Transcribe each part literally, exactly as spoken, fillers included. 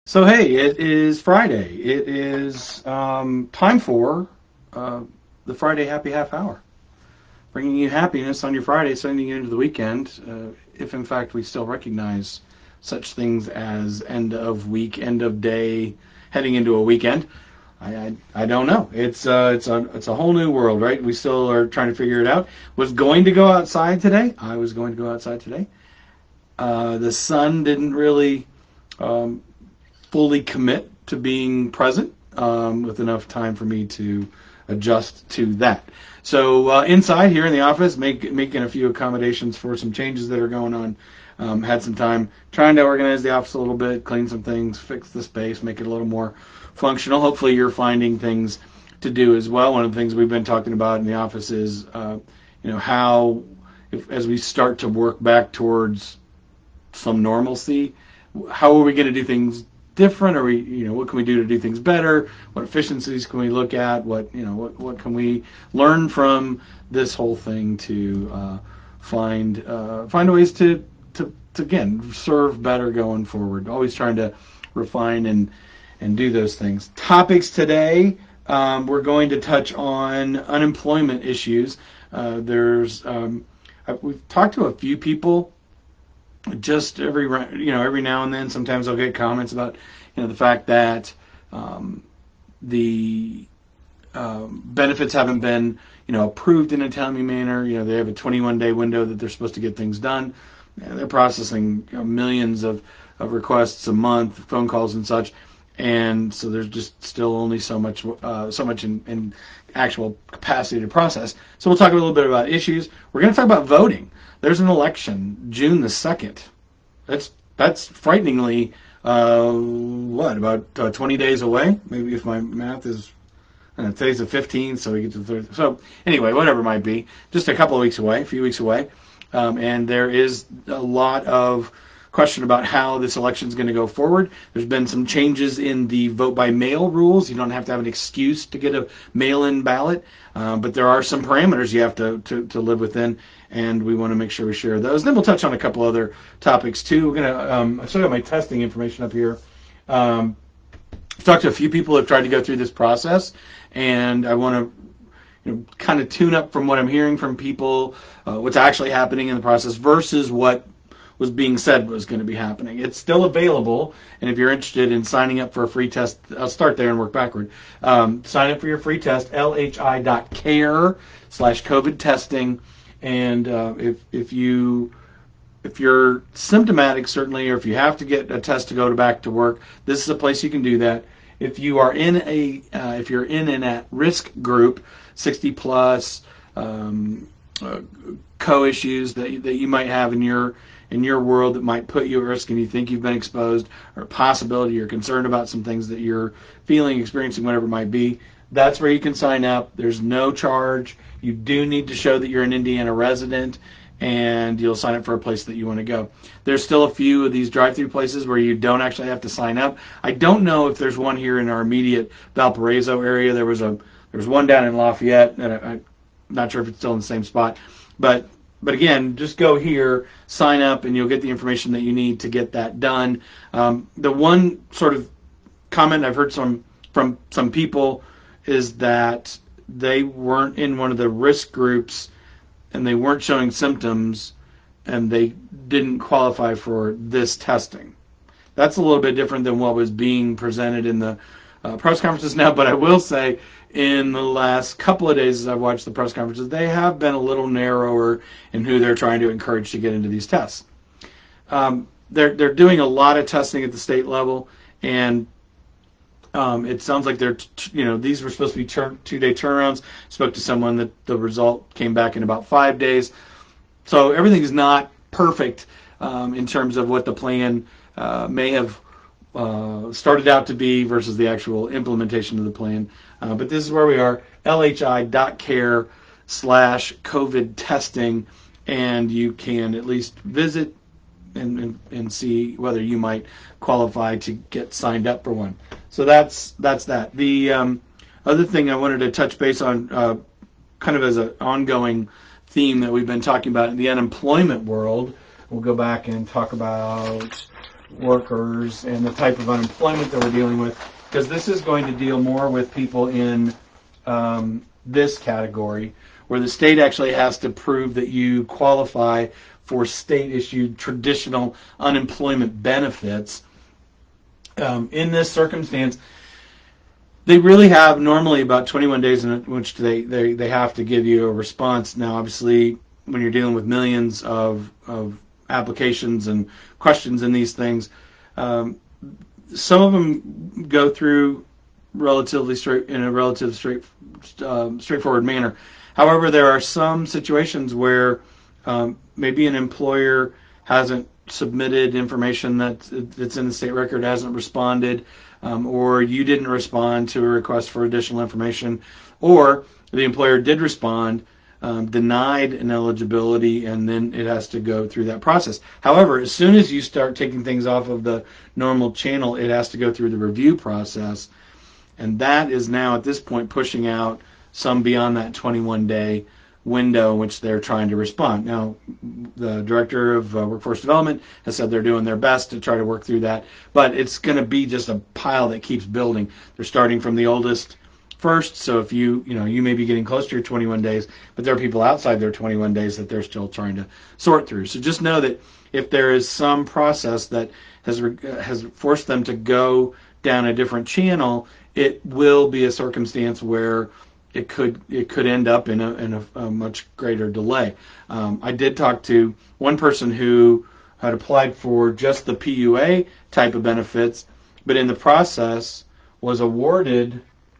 So hey, it is Friday. It is um, time for uh, the Friday Happy Half Hour, bringing you happiness on your Friday, sending you into the weekend. Uh, if in fact we still recognize such things as end of week, end of day, heading into a weekend, I I, I don't know. It's uh, it's a it's a whole new world, right? We still are trying to figure it out. Was going to go outside today. I was going to go outside today. Uh, the sun didn't really. Um, fully commit to being present um, with enough time for me to adjust to that. So uh, inside here in the office, make, making a few accommodations for some changes that are going on. Um, had some time trying to organize the office a little bit, clean some things, fix the space, make it a little more functional. Hopefully you're finding things to do as well. One of the things we've been talking about in the office is, uh, you know, how if, as we start to work back towards some normalcy, how are we going to do things different? Or we, you know, what can we do to do things better? What efficiencies can we look at? What, you know, what, what can we learn from this whole thing to uh, find uh, find ways to, to to again serve better going forward? Always trying to refine and and do those things. Topics today, um, we're going to touch on unemployment issues. Uh, there's um, we've talked to a few people just every you know every now and then. Sometimes I'll get comments about you know the fact that um, the um, benefits haven't been you know approved in a timely manner. You know they have a twenty-one day window that they're supposed to get things done. And they're processing you know, millions of, of requests a month, phone calls and such, and so there's just still only so much uh, so much in, in actual capacity to process. So we'll talk a little bit about issues. We're going to talk about voting. There's an election June the second. That's that's frighteningly uh, what about uh, twenty days away? Maybe if my math is uh, today's the fifteenth, so we get to the third. So anyway, whatever it might be, just a couple of weeks away, a few weeks away, um, and there is a lot of question about how this election is going to go forward. There's been some changes in the vote by mail rules. You don't have to have an excuse to get a mail-in ballot, uh, but there are some parameters you have to, to, to live within, and we want to make sure we share those. Then we'll touch on a couple other topics too. We're gonna. Um, I still got my testing information up here. Um, I've talked to a few people who have tried to go through this process, and I want to you know, kind of tune up from what I'm hearing from people, uh, what's actually happening in the process versus what was being said was going to be happening. It's still available, and if you're interested in signing up for a free test, I'll start there and work backward. Um, sign up for your free test, lhi.care slash COVID testing, and uh, if if you if you're symptomatic, certainly, or if you have to get a test to go to back to work, this is a place you can do that. If you are in a uh, if you're in an at-risk group, sixty plus, um, uh, co-issues that that you might have in your in your world that might put you at risk and you think you've been exposed, or a possibility you're concerned about some things that you're feeling, experiencing, whatever it might be, that's where you can sign up. There's no charge. You do need to show that you're an Indiana resident, and you'll sign up for a place that you want to go. There's still a few of these drive-through places where you don't actually have to sign up. I don't know if there's one here in our immediate Valparaiso area. There was a there was one down in Lafayette, and I, I'm not sure if it's still in the same spot, but But again, just go here, sign up, and you'll get the information that you need to get that done. Um, the one sort of comment I've heard some from some people is that they weren't in one of the risk groups and they weren't showing symptoms and they didn't qualify for this testing. That's a little bit different than what was being presented in the uh, press conferences now, but I will say in the last couple of days as I've watched the press conferences, they have been a little narrower in who they're trying to encourage to get into these tests. Um, they're they're doing a lot of testing at the state level, and um, it sounds like they're t- you know these were supposed to be tur- two-day turnarounds. Spoke to someone that the result came back in about five days. So everything is not perfect um, in terms of what the plan uh, may have uh, started out to be versus the actual implementation of the plan. Uh, but this is where we are, lhi.care slash COVID testing, and you can at least visit and, and, and see whether you might qualify to get signed up for one. So that's that's that. The um, other thing I wanted to touch base on, uh, kind of as an ongoing theme that we've been talking about in the unemployment world, we'll go back and talk about workers and the type of unemployment that we're dealing with, because this is going to deal more with people in um, this category, where the state actually has to prove that you qualify for state-issued traditional unemployment benefits. Um, in this circumstance, they really have normally about twenty-one days in which they, they, they have to give you a response. Now, obviously, when you're dealing with millions of, of applications and questions in these things, um, some of them go through relatively straight in a relatively straight uh, straightforward manner. However, there are some situations where um, maybe an employer hasn't submitted information that that's in the state record, hasn't responded, um, or you didn't respond to a request for additional information, or the employer did respond, um, denied an eligibility, and then it has to go through that process. However, as soon as you start taking things off of the normal channel, it has to go through the review process, and that is now at this point pushing out some beyond that twenty-one day window in which they're trying to respond. Now, the director of uh, workforce development has said they're doing their best to try to work through that, but it's going to be just a pile that keeps building. They're starting from the oldest first, so if you, you know, you may be getting close to your twenty-one days, but there are people outside their twenty-one days that they're still trying to sort through. So just know that if there is some process that has has forced them to go down a different channel, it will be a circumstance where it could it could end up in a in a, a much greater delay. Um, I did talk to one person who had applied for just the P U A type of benefits, but in the process was awarded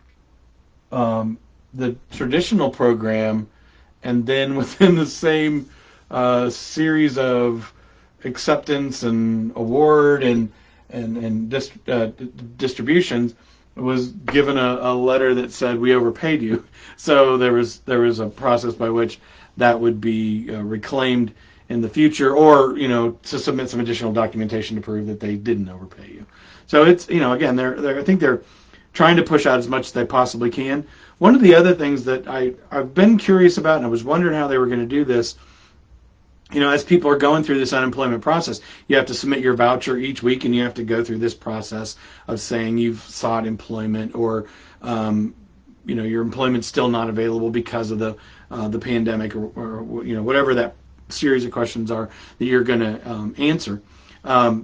um, the traditional program, and then within the same uh, series of acceptance and award and and and dis, uh, distributions, was given a, a letter that said we overpaid you. So there was there was a process by which that would be uh, reclaimed in the future, or you know, to submit some additional documentation to prove that they didn't overpay you. So it's, you know, again, they're, they're I think they're trying to push out as much as they possibly can. One of the other things that I I've been curious about, and I was wondering how they were going to do this, you know, as people are going through this unemployment process, you have to submit your voucher each week, and you have to go through this process of saying you've sought employment, or, um, you know, your employment's still not available because of the uh, the pandemic, or, or, you know, whatever that series of questions are that you're going to um, answer. Um,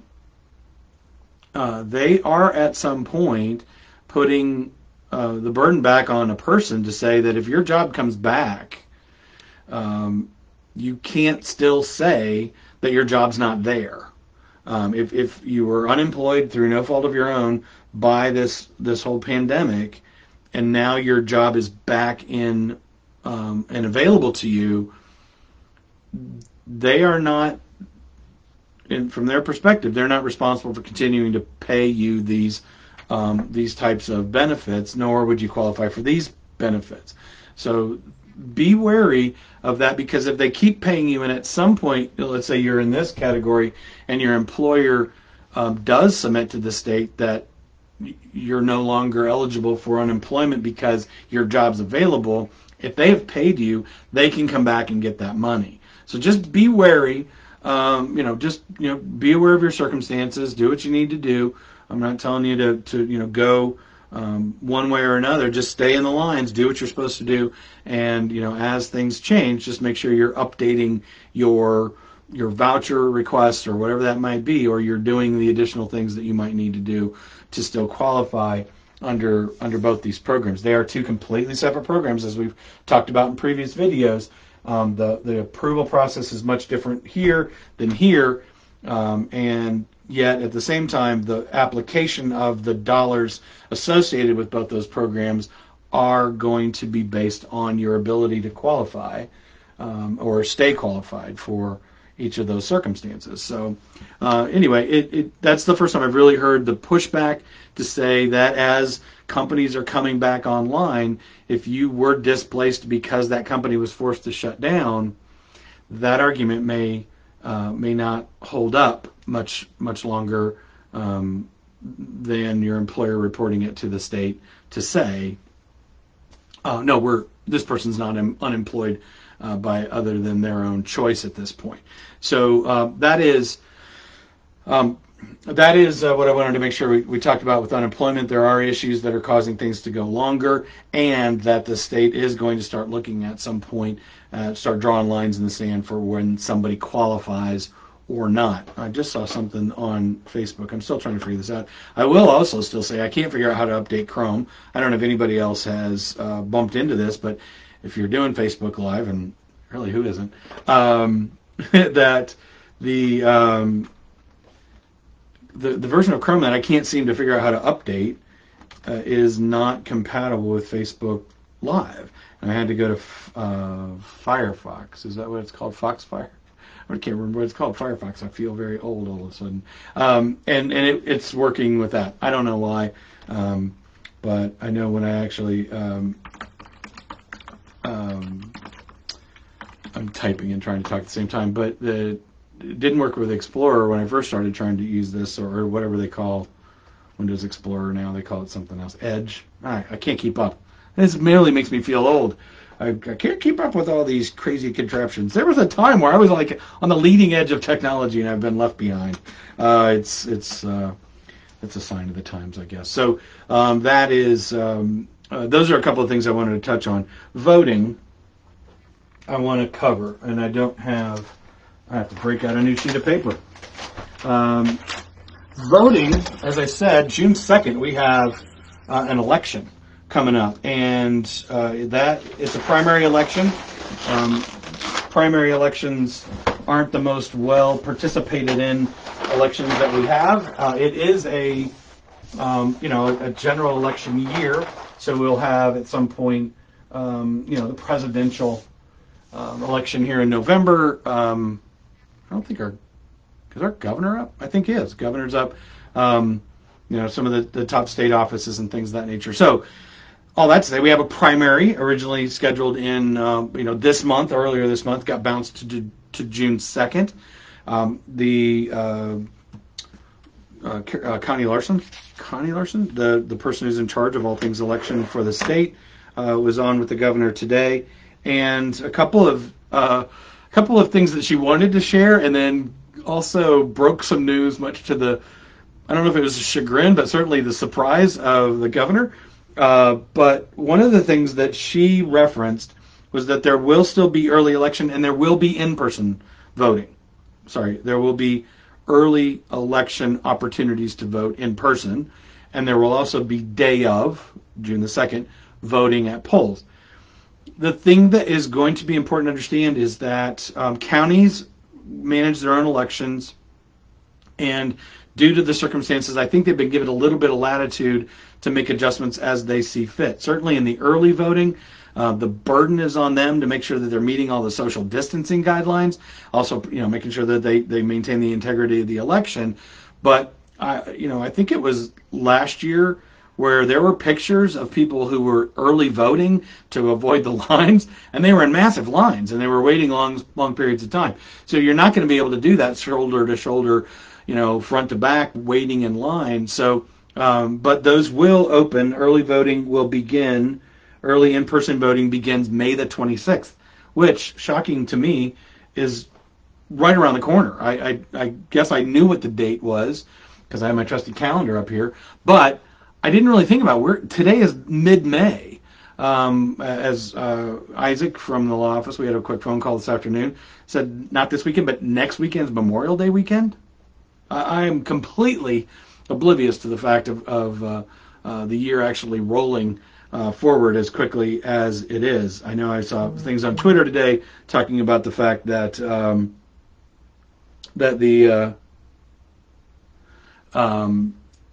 uh, they are at some point putting uh, the burden back on a person to say that if your job comes back, um, you can't still say that your job's not there. Um, if if you were unemployed through no fault of your own by this this whole pandemic, and now your job is back in um, and available to you, they are not, and from their perspective, they're not responsible for continuing to pay you these um, these types of benefits, nor would you qualify for these benefits. So be wary of that, because if they keep paying you, and at some point, let's say you're in this category, and your employer um, does submit to the state that you're no longer eligible for unemployment because your job's available, if they have paid you, they can come back and get that money. So just be wary. Um, you know, just you know, be aware of your circumstances. Do what you need to do. I'm not telling you to, to you know go um, one way or another. Just stay in the lines. Do what you're supposed to do. And you know, as things change, just make sure you're updating your your voucher requests or whatever that might be, or you're doing the additional things that you might need to do to still qualify under under both these programs. They are two completely separate programs, as we've talked about in previous videos. Um, the, the approval process is much different here than here, um, and yet at the same time, the application of the dollars associated with both those programs are going to be based on your ability to qualify um, or stay qualified for each of those circumstances. So uh, anyway, it, it, that's the first time I've really heard the pushback to say that as companies are coming back online, if you were displaced because that company was forced to shut down, that argument may uh, may not hold up much much longer um, than your employer reporting it to the state to say, oh, no, we're this person's not un- unemployed uh, by other than their own choice at this point. So uh, that is um, that is uh, what I wanted to make sure we, we talked about with unemployment. There are issues that are causing things to go longer, and that the state is going to start looking at some point, uh, start drawing lines in the sand for when somebody qualifies or not. I just saw something on Facebook. I'm still trying to figure this out. I will also still say I can't figure out how to update Chrome. I don't know if anybody else has uh, bumped into this, but if you're doing Facebook Live, and really who isn't, um, that the... Um, The, the version of Chrome that I can't seem to figure out how to update uh, is not compatible with Facebook Live. And I had to go to uh, Firefox. Is that what it's called? Foxfire? I can't remember what it's called. Firefox. I feel very old all of a sudden. Um, and and it, it's working with that. I don't know why. Um, but I know when I actually... Um, um, I'm typing and trying to talk at the same time. But the... It didn't work with Explorer when I first started trying to use this, or, or whatever they call Windows Explorer now. They call it something else. Edge. I, I can't keep up. This merely makes me feel old. I, I can't keep up with all these crazy contraptions. There was a time where I was like on the leading edge of technology, and I've been left behind. Uh, it's it's uh, it's a sign of the times, I guess. So um, that is um, uh, those are a couple of things I wanted to touch on. Voting, I want to cover, and I don't have. I have to break out a new sheet of paper. Um, voting, as I said, June second, we have uh, an election coming up. And uh, that it's a primary election. Um, primary elections aren't the most well participated in elections that we have. Uh, it is a, um, you know, a general election year. So we'll have at some point, um, you know, the presidential um, election here in November. Um, I don't think our, is our governor up? I think he is. Governor's up. Um, you know, some of the, the top state offices and things of that nature. So, all that to say, we have a primary originally scheduled in, uh, you know, this month, earlier this month, got bounced to to June second. Um, the uh, uh, uh, Connie Larson, Connie Larson, the, the person who's in charge of all things election for the state, uh, was on with the governor today. And a couple of... Uh, couple of things that she wanted to share, and then also broke some news, much to the, I don't know if it was chagrin, but certainly the surprise of the governor. Uh, but one of the things that she referenced was that there will still be early election, and there will be in-person voting. Sorry, there will be early election opportunities to vote in person, and there will also be day of, June the second, voting at polls. The thing that is going to be important to understand is that um, counties manage their own elections, and due to the circumstances, I think they've been given a little bit of latitude to make adjustments as they see fit. Certainly in the early voting, uh, the burden is on them to make sure that they're meeting all the social distancing guidelines, also, you know, making sure that they, they maintain the integrity of the election. But, I, you know, I think it was last year where there were pictures of people who were early voting to avoid the lines, and they were in massive lines, and they were waiting long, long periods of time. So you're not going to be able to do that shoulder to shoulder, you know, front to back, waiting in line. So, um, but those will open. Early voting will begin. Early in-person voting begins May the twenty-sixth, which, shocking to me, is right around the corner. I, I, I guess I knew what the date was because I have my trusty calendar up here, but I didn't really think about where today is mid-May. Um, as uh, Isaac from the law office, we had a quick phone call this afternoon, said not this weekend, but next weekend's Memorial Day weekend. Uh, I am completely oblivious to the fact of, of uh, uh, the year actually rolling uh, forward as quickly as it is. I know I saw things on Twitter today talking about the fact that um, that the uh, um,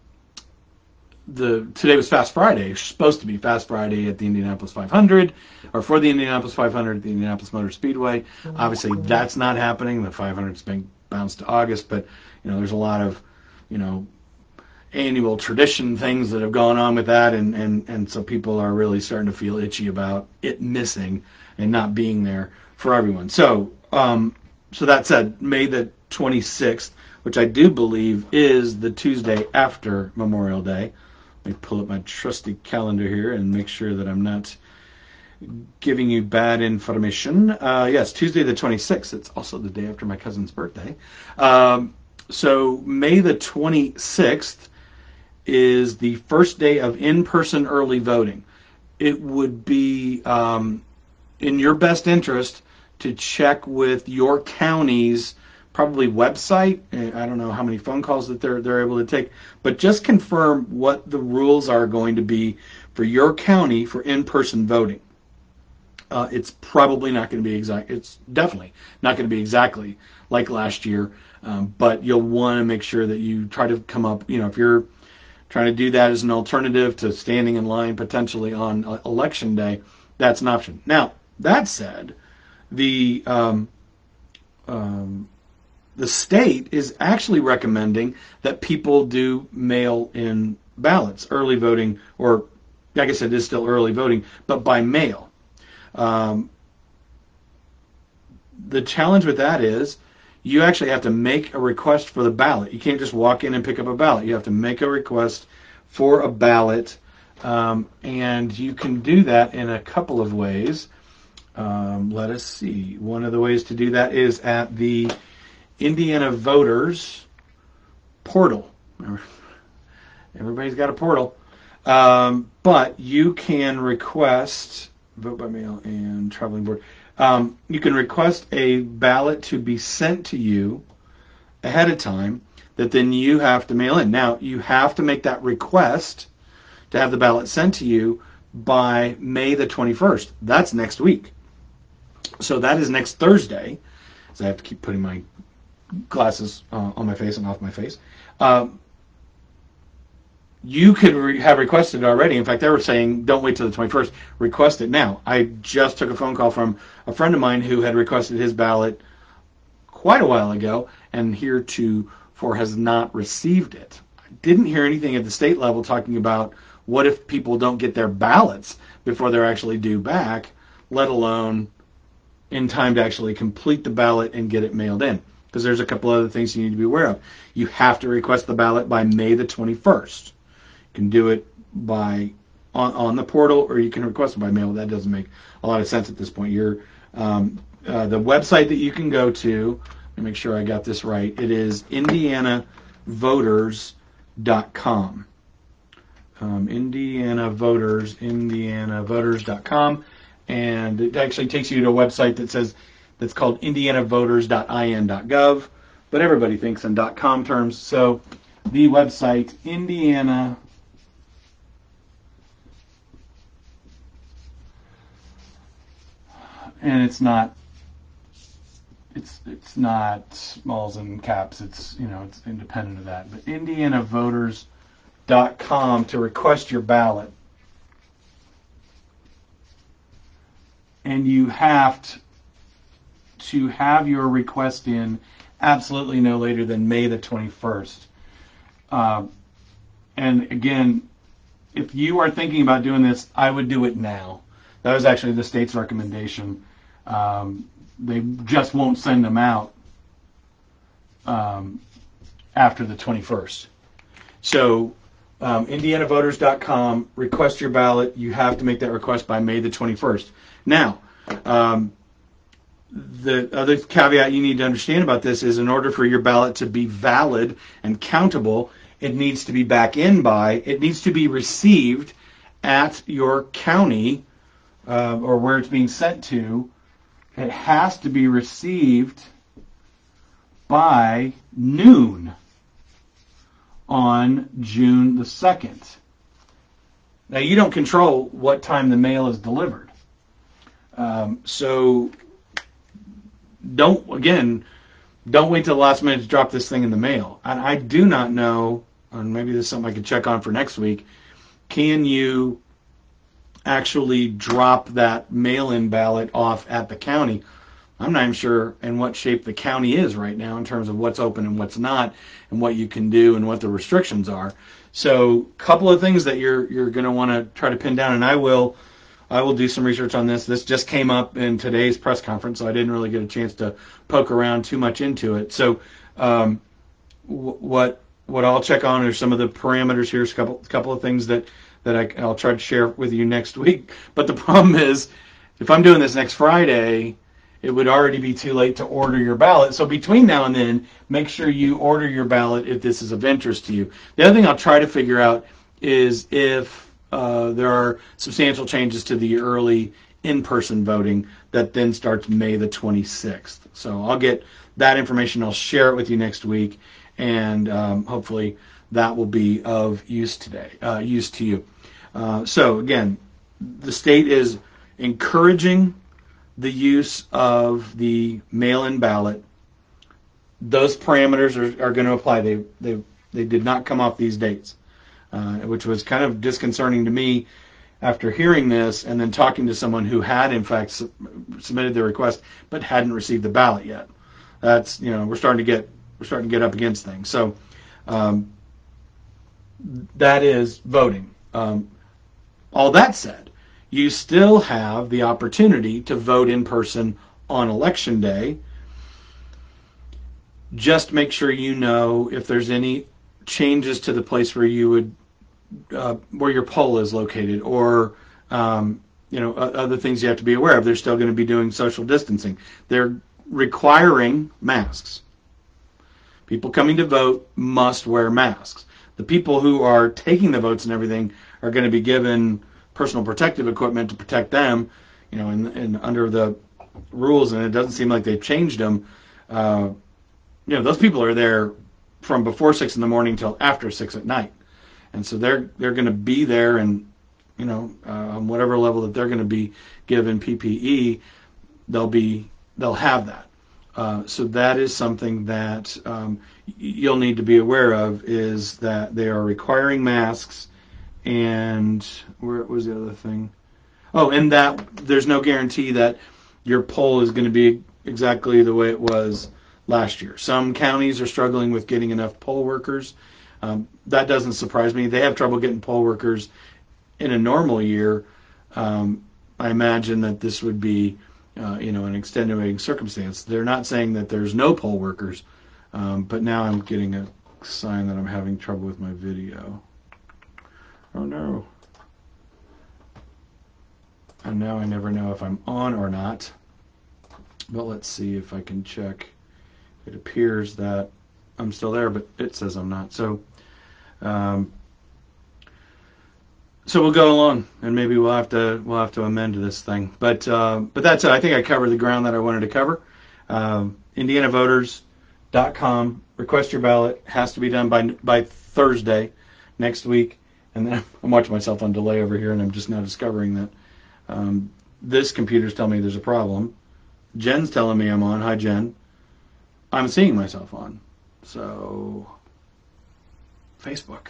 the today was Fast Friday. It's supposed to be Fast Friday at the Indianapolis five hundred, or for the Indianapolis five hundred at the Indianapolis Motor Speedway. Obviously, that's not happening. The five hundred's been bounced to August, but you know, there's a lot of, you know, annual tradition things that have gone on with that, and and and so people are really starting to feel itchy about it missing and not being there for everyone. So, um, so that said, May the twenty-sixth, which I do believe is the Tuesday after Memorial Day. Let me pull up my trusty calendar here and make sure that I'm not giving you bad information. Uh, yes, Tuesday the twenty-sixth. It's also the day after my cousin's birthday. Um, so May the twenty-sixth is the first day of in-person early voting. It would be um, in your best interest to check with your county's probably website. I don't know how many phone calls that they're they're able to take, but just confirm what the rules are going to be for your county for in-person voting. Uh, it's probably not going to be exact. It's definitely not going to be exactly like last year, um, but you'll want to make sure that you try to come up. You know, if you're trying to do that as an alternative to standing in line potentially on uh, election day, that's an option. Now, that said, the um, um, the state is actually recommending that people do mail-in ballots, early voting, or like I said, it is still early voting, but by mail. Um, the challenge with that is you actually have to make a request for the ballot. You can't just walk in and pick up a ballot. You have to make a request for a ballot, um, and you can do that in a couple of ways. Um, let us see. One of the ways to do that is at the Indiana Voters portal. Everybody's got a portal. Um, but you can request, vote by mail and traveling board, um, you can request a ballot to be sent to you ahead of time that then you have to mail in. Now, you have to make that request to have the ballot sent to you by May the twenty-first. That's next week. So that is next Thursday. So I have to keep putting my glasses uh, on my face and off my face. Um, you could re- have requested it already. In fact, they were saying, don't wait till the twenty-first. Request it now. I just took a phone call from a friend of mine who had requested his ballot quite a while ago and heretofore has not received it. I didn't hear anything at the state level talking about what if people don't get their ballots before they're actually due back, let alone in time to actually complete the ballot and get it mailed in. Because there's a couple other things you need to be aware of. You have to request the ballot by May the twenty-first. You can do it by on, on the portal, or you can request it by mail. That doesn't make a lot of sense at this point. You're um, uh, the website that you can go to. Let me make sure I got this right. It is indiana voters dot com. Um, Indiana Voters, indiana voters dot com, and it actually takes you to a website that says that's called indiana voters dot i n dot gov, but everybody thinks in .com terms. So the website Indiana and it's not it's it's not smalls and caps. It's you know it's independent of that. But indiana voters dot com to request your ballot, and you have to, to have your request in absolutely no later than May the twenty-first. Um, and again, if you are thinking about doing this, I would do it now. That was actually the state's recommendation. Um, they just won't send them out um, after the twenty-first. So um, indiana voters dot com, request your ballot. You have to make that request by May the twenty-first. Now, um, the other caveat you need to understand about this is in order for your ballot to be valid and countable, it needs to be back in by, it needs to be received at your county uh, or where it's being sent to. It has to be received by noon on June the second. Now, you don't control what time the mail is delivered. Um, so don't, again, don't wait till the last minute to drop this thing in the mail. And I do not know, and maybe this is something I could check on for next week, can you actually drop that mail-in ballot off at the county? I'm not even sure in what shape the county is right now in terms of what's open and what's not, and what you can do and what the restrictions are. So a couple of things that you're you're going to want to try to pin down, and I will I will do some research on this. This just came up in today's press conference, so I didn't really get a chance to poke around too much into it. So um, w- what what I'll check on are some of the parameters here, a couple couple of things that that I, I'll try to share with you next week. But the problem is, if I'm doing this next Friday, it would already be too late to order your ballot. So between now and then, make sure you order your ballot if this is of interest to you. The other thing I'll try to figure out is if uh, there are substantial changes to the early in-person voting that then starts May the twenty-sixth. So I'll get that information. I'll share it with you next week, and um, hopefully that will be of use today, uh, use to you. Uh, so again, the state is encouraging the use of the mail-in ballot. Those parameters are, are going to apply. They they they did not come off these dates, uh, which was kind of disconcerting to me after hearing this and then talking to someone who had in fact su- submitted their request but hadn't received the ballot yet. That's, you know, we're starting to get we're starting to get up against things. So um, that is voting. Um, all that said, you still have the opportunity to vote in person on Election Day. Just make sure you know if there's any changes to the place where you would, uh, where your poll is located, or um, you know, other things you have to be aware of. They're still going to be doing social distancing. They're requiring masks. People coming to vote must wear masks. The people who are taking the votes and everything are going to be given personal protective equipment to protect them, you know, and, and under the rules, and it doesn't seem like they've changed them. Uh, you know, those people are there from before six in the morning till after six at night, and so they're they're going to be there, and you know, uh, on whatever level that they're going to be given P P E, they'll be they'll have that. Uh, so that is something that um, you'll need to be aware of, is that they are requiring masks. And where was the other thing? Oh, and that there's no guarantee that your poll is going to be exactly the way it was last year. Some counties are struggling with getting enough poll workers. Um, that doesn't surprise me. They have trouble getting poll workers in a normal year. Um, I imagine that this would be, uh, you know, an extenuating circumstance. They're not saying that there's no poll workers, um, but now I'm getting a sign that I'm having trouble with my video. Oh no. And now I never know if I'm on or not. But let's see if I can check. It appears that I'm still there, but it says I'm not. So um, so we'll go along, and maybe we'll have to we'll have to amend this thing. But uh, but that's it. I think I covered the ground that I wanted to cover. Um, Indiana Voters dot com. Request your ballot. Has to be done by by Thursday next week. And then I'm watching myself on delay over here, and I'm just now discovering that um, this computer's telling me there's a problem. Jen's telling me I'm on. Hi, Jen. I'm seeing myself on. So, Facebook.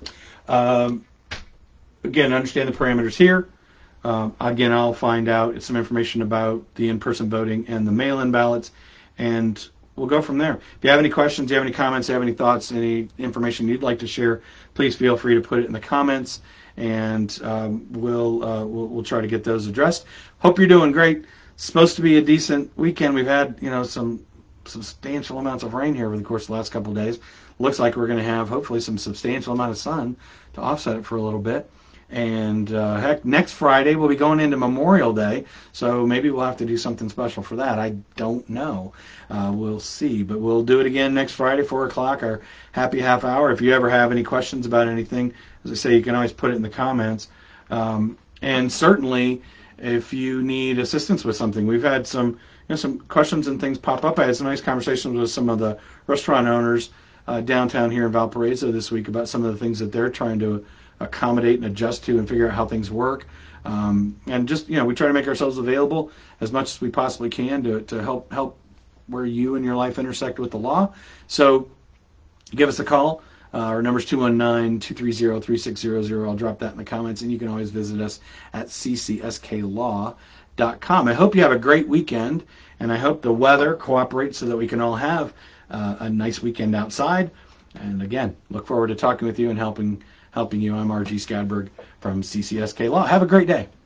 Um, again, understand the parameters here. Um, again, I'll find out some information about the in-person voting and the mail-in ballots, and we'll go from there. If you have any questions, you have any comments, you have any thoughts, any information you'd like to share, please feel free to put it in the comments, and um, we'll, uh, we'll we'll try to get those addressed. Hope you're doing great. It's supposed to be a decent weekend. We've had, you know, some substantial amounts of rain here over the course of the last couple of days. Looks like we're going to have hopefully some substantial amount of sun to offset it for a little bit. And uh, heck, next Friday we'll be going into Memorial Day, so maybe we'll have to do something special for that. I don't know. Uh, we'll see. But we'll do it again next Friday, four o'clock, our happy half hour. If you ever have any questions about anything, as I say, you can always put it in the comments. Um, and certainly, if you need assistance with something, we've had some, you know, some questions and things pop up. I had some nice conversations with some of the restaurant owners uh, downtown here in Valparaiso this week about some of the things that they're trying to accommodate and adjust to and figure out how things work. Um, and just, you know, we try to make ourselves available as much as we possibly can to, to help help where you and your life intersect with the law. So give us a call. Uh, our number is two one nine, two three zero, three six zero zero. I'll drop that in the comments, and you can always visit us at c c s k law dot com. I hope you have a great weekend, and I hope the weather cooperates so that we can all have uh, a nice weekend outside. And again, look forward to talking with you and helping helping you. I'm R G Skadberg from C C S K Law. Have a great day.